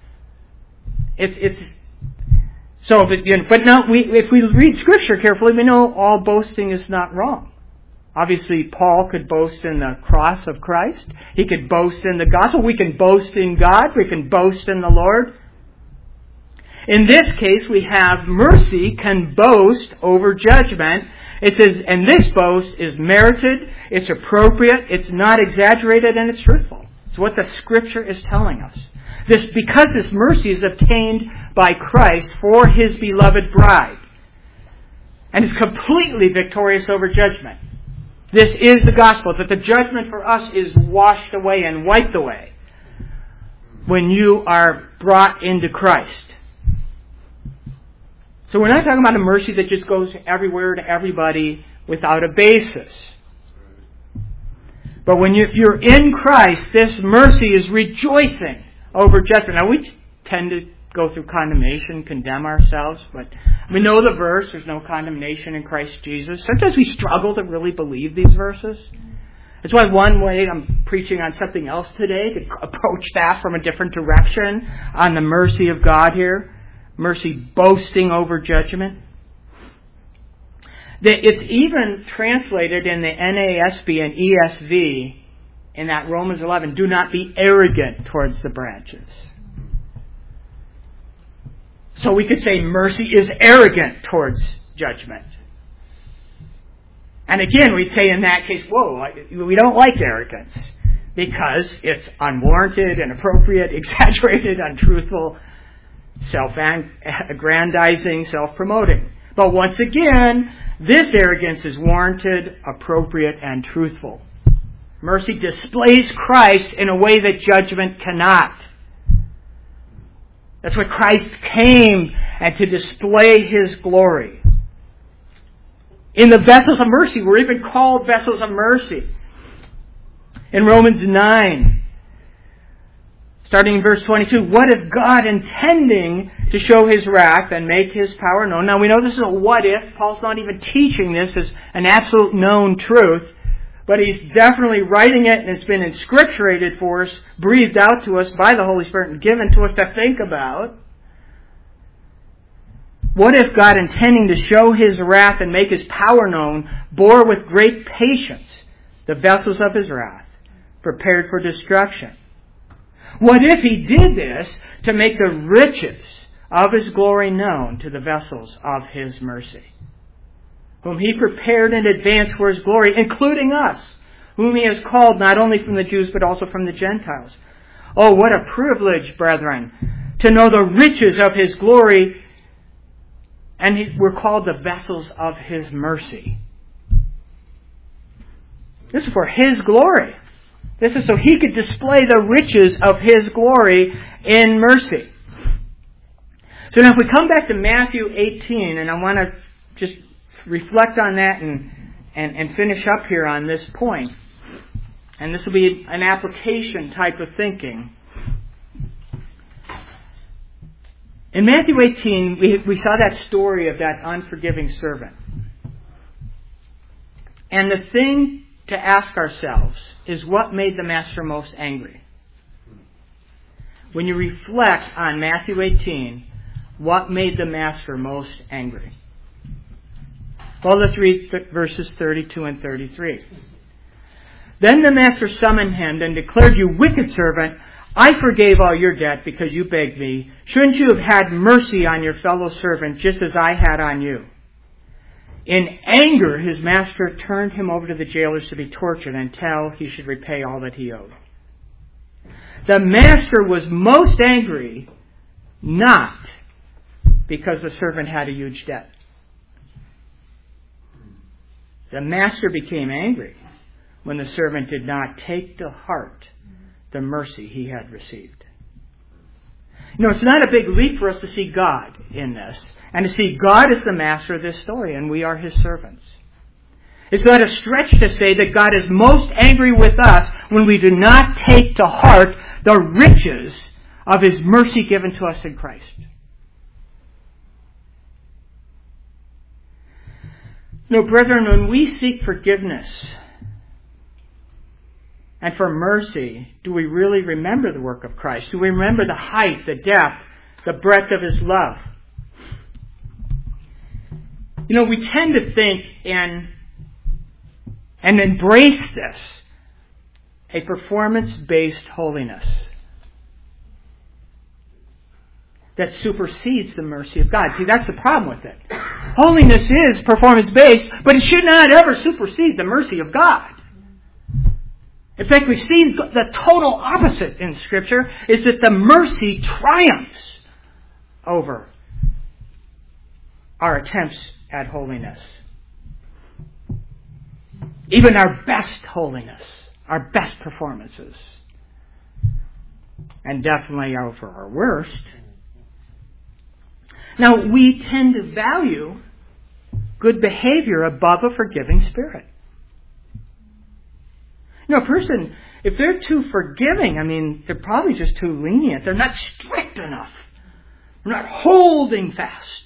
If we read Scripture carefully, we know all boasting is not wrong. Obviously, Paul could boast in the cross of Christ. He could boast in the gospel. We can boast in God. We can boast in the Lord. In this case, we have mercy can boast over judgment. It says, and this boast is merited, it's appropriate, it's not exaggerated, and it's truthful. It's what the Scripture is telling us. Because this mercy is obtained by Christ for His beloved bride. And is completely victorious over judgment. This is the gospel, that the judgment for us is washed away and wiped away when you are brought into Christ. So we're not talking about a mercy that just goes everywhere to everybody without a basis. But if you're in Christ, this mercy is rejoicing over judgment. Now we tend to go through condemnation, condemn ourselves, but we know the verse, there's no condemnation in Christ Jesus. Sometimes we struggle to really believe these verses. That's why one way I'm preaching on something else today, to approach that from a different direction, on the mercy of God here. Mercy boasting over judgment. It's even translated in the NASB and ESV in that Romans 11, do not be arrogant towards the branches. So we could say mercy is arrogant towards judgment. And again, we'd say in that case, we don't like arrogance because it's unwarranted, inappropriate, exaggerated, untruthful, self-aggrandizing, self-promoting. But once again, this arrogance is warranted, appropriate, and truthful. Mercy displays Christ in a way that judgment cannot. That's why Christ came, and to display His glory. In the vessels of mercy, we're even called vessels of mercy. In Romans 9, starting in verse 22, what if God, intending to show His wrath and make His power known? Now we know this is a what if. Paul's not even teaching this as an absolute known truth. But he's definitely writing it, and it's been inscripturated for us, breathed out to us by the Holy Spirit, and given to us to think about. What if God, intending to show His wrath and make His power known, bore with great patience the vessels of His wrath, prepared for destruction? What if He did this to make the riches of His glory known to the vessels of His mercy, whom He prepared in advance for His glory, including us, whom He has called not only from the Jews but also from the Gentiles? Oh, what a privilege, brethren, to know the riches of His glory, and we're called the vessels of His mercy. This is for His glory. This is so He could display the riches of His glory in mercy. So now if we come back to Matthew 18, and I want to just reflect on that and finish up here on this point. And this will be an application type of thinking. In Matthew 18, we saw that story of that unforgiving servant. And the thing to ask ourselves is, what made the master most angry? When you reflect on Matthew 18, what made the master most angry? Well, let's read verses 32 and 33. Then the master summoned him and declared, you wicked servant, I forgave all your debt because you begged me. Shouldn't you have had mercy on your fellow servant just as I had on you? In anger, his master turned him over to the jailers to be tortured until he should repay all that he owed. The master was most angry not because the servant had a huge debt. The master became angry when the servant did not take to heart the mercy he had received. It's not a big leap for us to see God in this, and to see God as the master of this story, and we are His servants. It's not a stretch to say that God is most angry with us when we do not take to heart the riches of His mercy given to us in Christ. Brethren, when we seek forgiveness and for mercy, do we really remember the work of Christ? Do we remember the height, the depth, the breadth of His love? We tend to think and embrace this, a performance-based holiness that supersedes the mercy of God. See, that's the problem with it. Holiness is performance-based, but it should not ever supersede the mercy of God. In fact, we see the total opposite in Scripture, is that the mercy triumphs over our attempts at holiness. Even our best holiness, our best performances, and definitely over our worst. Now, we tend to value good behavior above a forgiving spirit. A person, if they're too forgiving, they're probably just too lenient. They're not strict enough. They're not holding fast.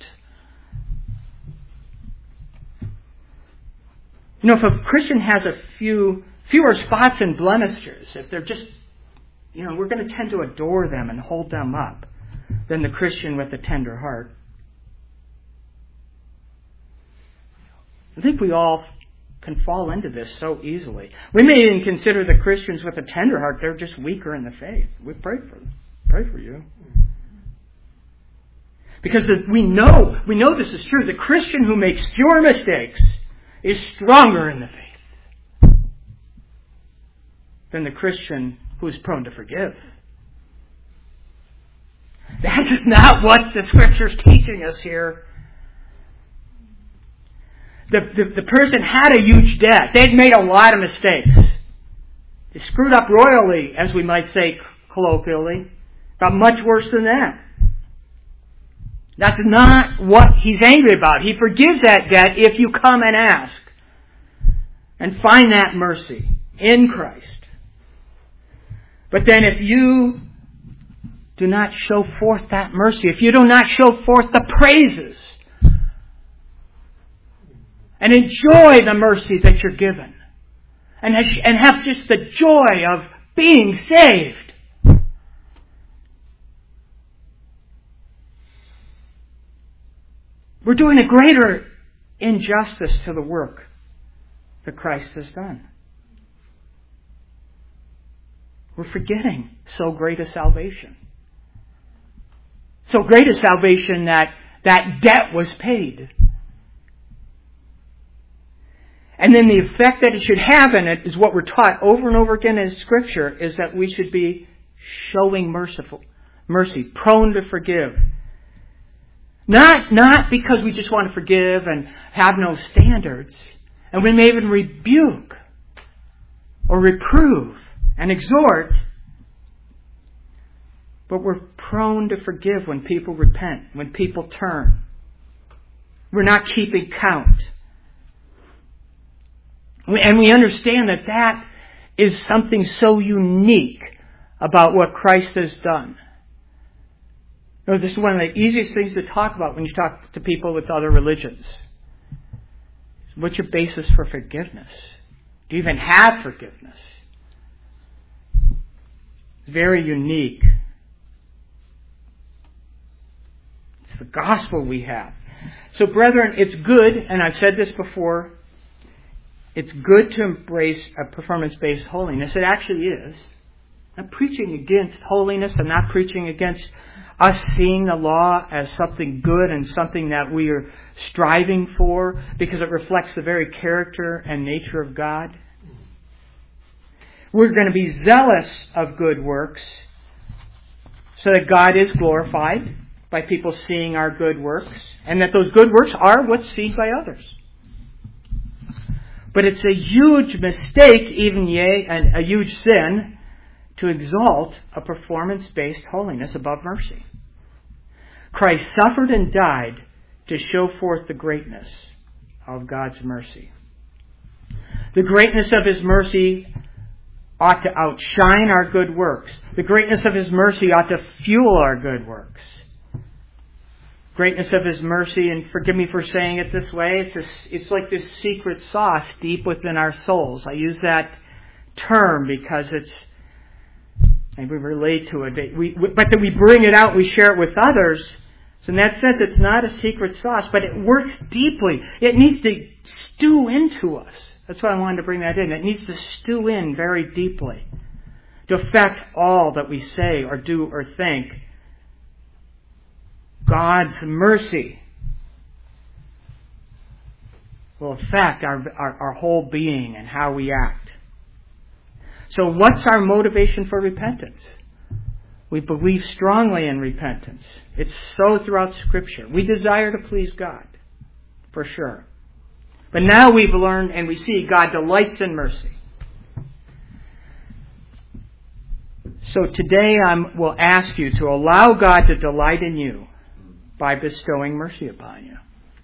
If a Christian has a fewer spots and blemishes, if they're just, we're going to tend to adore them and hold them up than the Christian with a tender heart. I think we all can fall into this so easily. We may even consider the Christians with a tender heart, they're just weaker in the faith. We pray for them. Pray for you. Because we know this is true. The Christian who makes fewer mistakes is stronger in the faith than the Christian who is prone to forgive. That is not what the Scripture's teaching us here. The person had a huge debt. They'd made a lot of mistakes. They screwed up royally, as we might say colloquially. Got much worse than that. That's not what he's angry about. He forgives that debt if you come and ask and find that mercy in Christ. But then if you do not show forth that mercy, if you do not show forth the praises and enjoy the mercy that you're given, and have just the joy of being saved, we're doing a greater injustice to the work that Christ has done. We're forgetting so great a salvation. So great a salvation that debt was paid. And then the effect that it should have in it is what we're taught over and over again in Scripture, is that we should be showing mercy, prone to forgive. Not because we just want to forgive and have no standards. And we may even rebuke or reprove and exhort. But we're prone to forgive when people repent, when people turn. We're not keeping count. And we understand that is something so unique about what Christ has done. This is one of the easiest things to talk about when you talk to people with other religions. What's your basis for forgiveness? Do you even have forgiveness? It's very unique. It's the gospel we have. So, brethren, it's good, and I've said this before, it's good to embrace a performance-based holiness. It actually is. I'm not preaching against holiness. I'm not preaching against us seeing the law as something good and something that we are striving for because it reflects the very character and nature of God. We're going to be zealous of good works so that God is glorified by people seeing our good works, and that those good works are what's seen by others. But it's a huge mistake, even and a huge sin, to exalt a performance-based holiness above mercy. Christ suffered and died to show forth the greatness of God's mercy. The greatness of His mercy ought to outshine our good works. The greatness of His mercy ought to fuel our good works. Greatness of His mercy, and forgive me for saying it this way, it's like this secret sauce deep within our souls. I use that term because maybe we relate to it. But that we bring it out, we share it with others. So in that sense, it's not a secret sauce, but it works deeply. It needs to stew into us. That's why I wanted to bring that in. It needs to stew in very deeply to affect all that we say or do or think. God's mercy will affect our whole being and how we act. So what's our motivation for repentance? We believe strongly in repentance. It's so throughout Scripture. We desire to please God, for sure. But now we've learned and we see God delights in mercy. So today will ask you to allow God to delight in you by bestowing mercy upon you.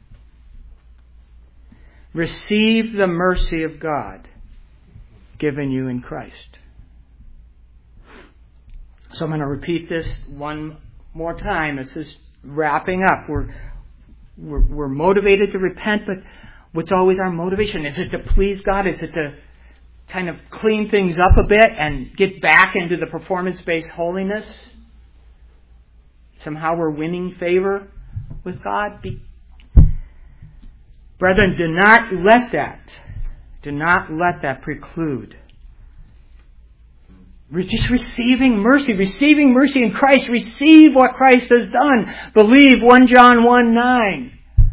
Receive the mercy of God given you in Christ. So I'm going to repeat this one more time. This is wrapping up. We're motivated to repent, but what's always our motivation? Is it to please God? Is it to kind of clean things up a bit and get back into the performance-based holiness? Somehow we're winning favor with God. Brethren, do not let that preclude just receiving mercy in Christ. Receive what Christ has done. Believe 1 John 1:9.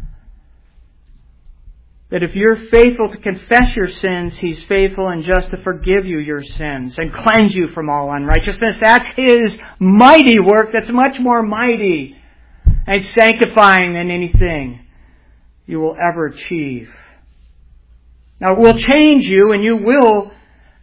That if you're faithful to confess your sins, He's faithful and just to forgive you your sins and cleanse you from all unrighteousness. That's His mighty work. That's much more mighty and sanctifying than anything you will ever achieve. Now, it will change you, and you will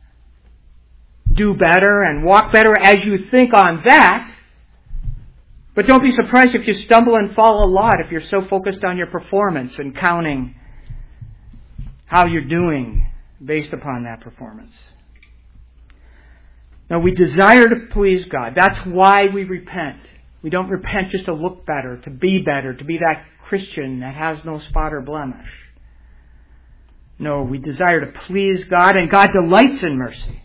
do better and walk better as you think on that. But don't be surprised if you stumble and fall a lot if you're so focused on your performance and counting how you're doing based upon that performance. Now, we desire to please God. That's why we repent. We don't repent just to look better, to be that Christian that has no spot or blemish. No, we desire to please God, and God delights in mercy.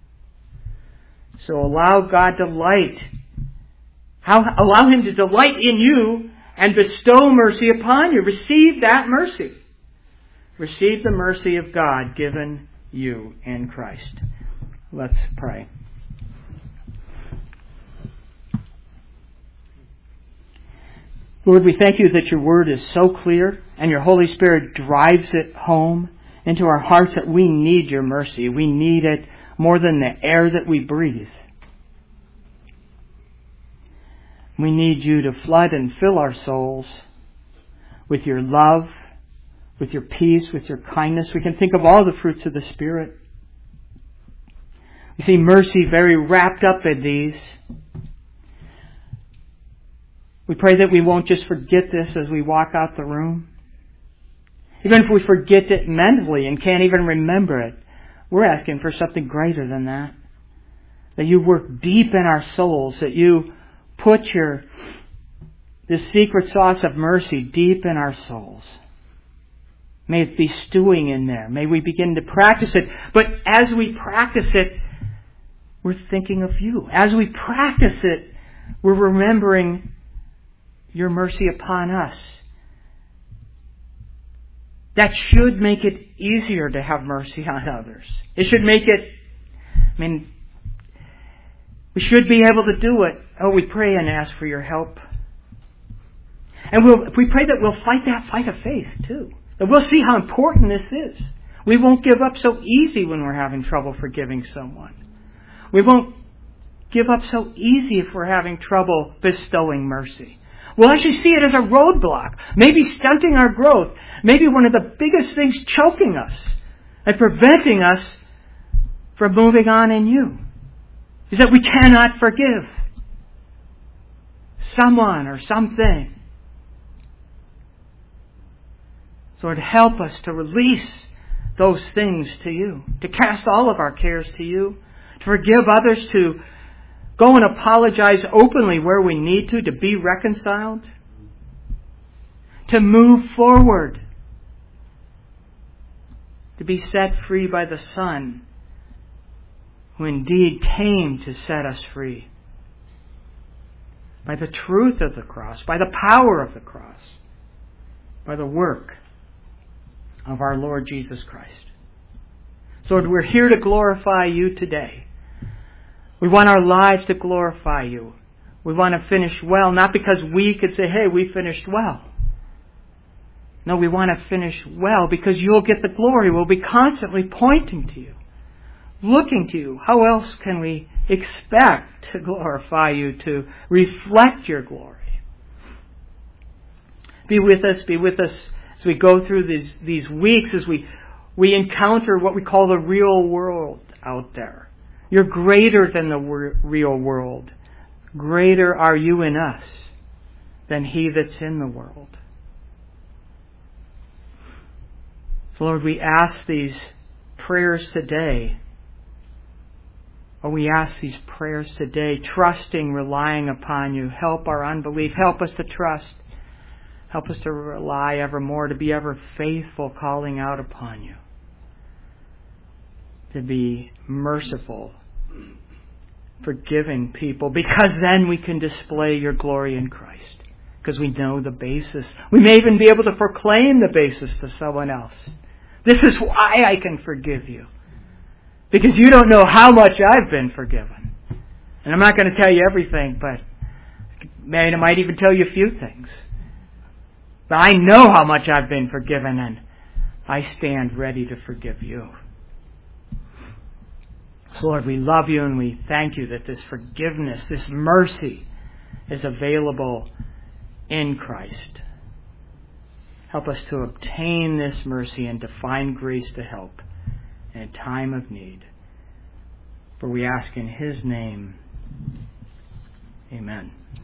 So allow God to allow Him to delight in you and bestow mercy upon you. Receive that mercy. Receive the mercy of God given you in Christ. Let's pray. Lord, we thank You that Your Word is so clear and Your Holy Spirit drives it home into our hearts that we need Your mercy. We need it more than the air that we breathe. We need You to flood and fill our souls with Your love, with Your peace, with Your kindness. We can think of all the fruits of the Spirit. We see mercy very wrapped up in these. We pray that we won't just forget this as we walk out the room. Even if we forget it mentally and can't even remember it, we're asking for something greater than that. That You work deep in our souls, that You put this secret sauce of mercy deep in our souls. May it be stewing in there. May we begin to practice it. But as we practice it, we're thinking of You. As we practice it, we're remembering Your mercy upon us. That should make it easier to have mercy on others. It should make it, we should be able to do it. Oh, we pray and ask for Your help. And we pray that we'll fight that fight of faith too. That we'll see how important this is. We won't give up so easy when we're having trouble forgiving someone. We won't give up so easy if we're having trouble bestowing mercy. We'll actually see it as a roadblock, maybe stunting our growth, maybe one of the biggest things choking us and preventing us from moving on in you is that we cannot forgive someone or something. So Lord, help us to release those things to you, to cast all of our cares to you, to forgive others, to go and apologize openly where we need to be reconciled, to move forward, to be set free by the Son, who indeed came to set us free. By the truth of the cross, by the power of the cross, by the work of our Lord Jesus Christ. So Lord, we're here to glorify you today. We want our lives to glorify you. We want to finish well, not because we could say, hey, we finished well. No, we want to finish well because you'll get the glory. We'll be constantly pointing to you, looking to you. How else can we expect to glorify you, to reflect your glory? Be with us as we go through these weeks, as we encounter what we call the real world out there. You're greater than the real world. Greater are you in us than he that's in the world. So Lord, we ask these prayers today. We ask these prayers today, trusting, relying upon you. Help our unbelief. Help us to trust. Help us to rely evermore, to be ever faithful, calling out upon you. To be merciful, forgiving people, because then we can display your glory in Christ. Because we know the basis. We may even be able to proclaim the basis to someone else. This is why I can forgive you. Because you don't know how much I've been forgiven. And I'm not going to tell you everything, but I might even tell you a few things. But I know how much I've been forgiven, and I stand ready to forgive you. So Lord, we love you and we thank you that this forgiveness, this mercy is available in Christ. Help us to obtain this mercy and to find grace to help in a time of need. For we ask in his name, amen.